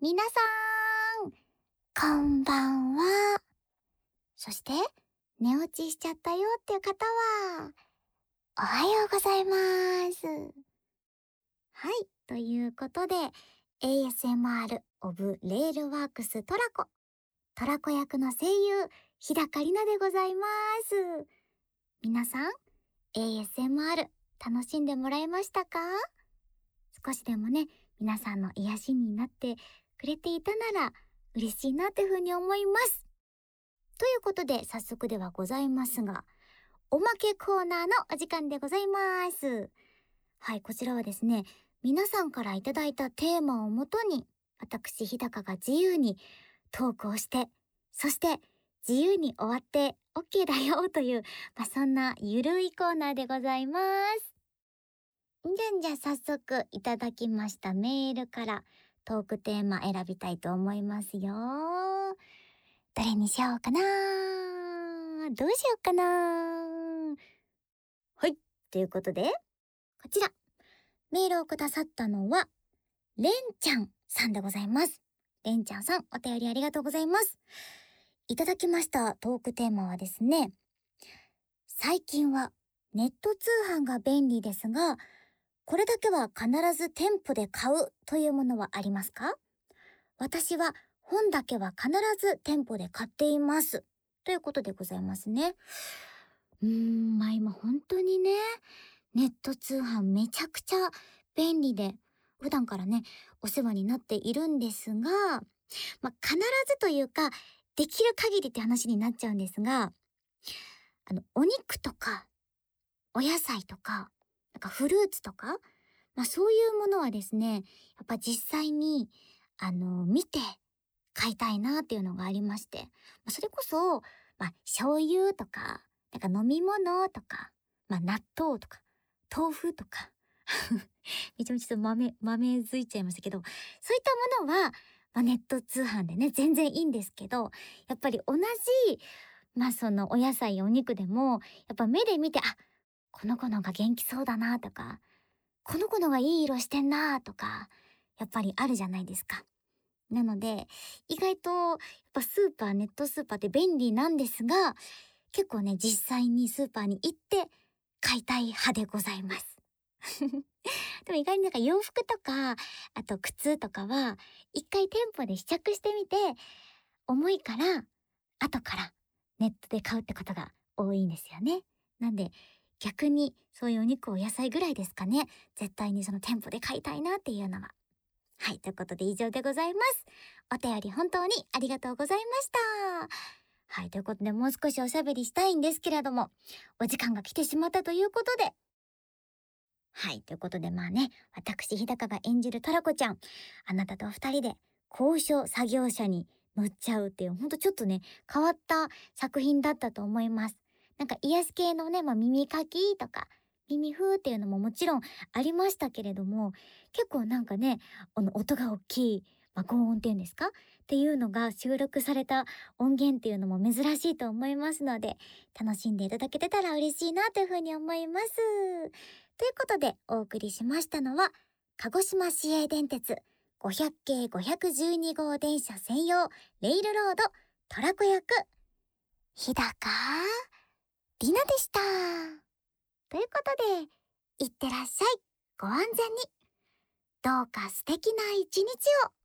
皆さん、こんばんは。そして、寝落ちしちゃったよっていう方は、おはようございます。はい、ということで、ASMR of レールワークストラコ。トラコ役の声優、日高里奈でございます。皆さん、ASMR 楽しんでもらえましたか？少しでもね、皆さんの癒しになってくれていたなら嬉しいなというふうに思います。ということで早速ではございますが、おまけコーナーのお時間でございます。はい、こちらはですね、皆さんからいただいたテーマをもとに、私日高が自由にトークをして、そして自由に終わって OK だよという、そんなゆるいコーナーでございます。じゃあ早速いただきましたメールからトークテーマ選びたいと思いますよ。どれにしようかな？どうしようかな？はい。ということで、こちら。メールをくださったのは、れんちゃんさんでございます。れんちゃんさん、お便りありがとうございます。いただきましたトークテーマはですね、最近はネット通販が便利ですが、これだけは必ず店舗で買うというものはありますか？私は本だけは必ず店舗で買っています。ということでございますね。今本当にね、ネット通販めちゃくちゃ便利で、普段からね、お世話になっているんですが、必ずというか、できる限りって話になっちゃうんですが、お肉とか、お野菜とか、フルーツとか、そういうものはですね、やっぱ実際に、見て買いたいなっていうのがありまして、それこそ、醤油とか、飲み物とか、納豆とか、豆腐とか、めちゃめちゃちょっと豆づいちゃいましたけど、そういったものは、ネット通販でね、全然いいんですけど、やっぱり同じ、そのお野菜やお肉でも、やっぱ目で見て、この子のが元気そうだなとか、この子のがいい色してんなとか、やっぱりあるじゃないですか。なので、意外と、やっぱネットスーパーって便利なんですが、結構ね、実際にスーパーに行って買いたい派でございます。でも意外に洋服とか、あと靴とかは、一回店舗で試着してみて、重いから、後からネットで買うってことが多いんですよね。なんで、逆にそういうお肉お野菜ぐらいですかね。絶対にその店舗で買いたいなっていうのは。はい、ということで以上でございます。お便り本当にありがとうございました。はい、ということでもう少しおしゃべりしたいんですけれども、お時間が来てしまったということで、はい、ということで私日高が演じるトラコちゃん、あなたと二人で高所作業車に乗っちゃうっていう、ほんとちょっとね、変わった作品だったと思います。癒し系のね、耳かきとか、耳風っていうのももちろんありましたけれども、結構音が大きい、高音っていうんですかっていうのが収録された音源っていうのも珍しいと思いますので、楽しんでいただけてたら嬉しいなというふうに思います。ということでお送りしましたのは、鹿児島市営電鉄500系512号電車専用レイルロードトラコ役、日高里奈でした。ということで、いってらっしゃい。ご安全に。どうか素敵な一日を。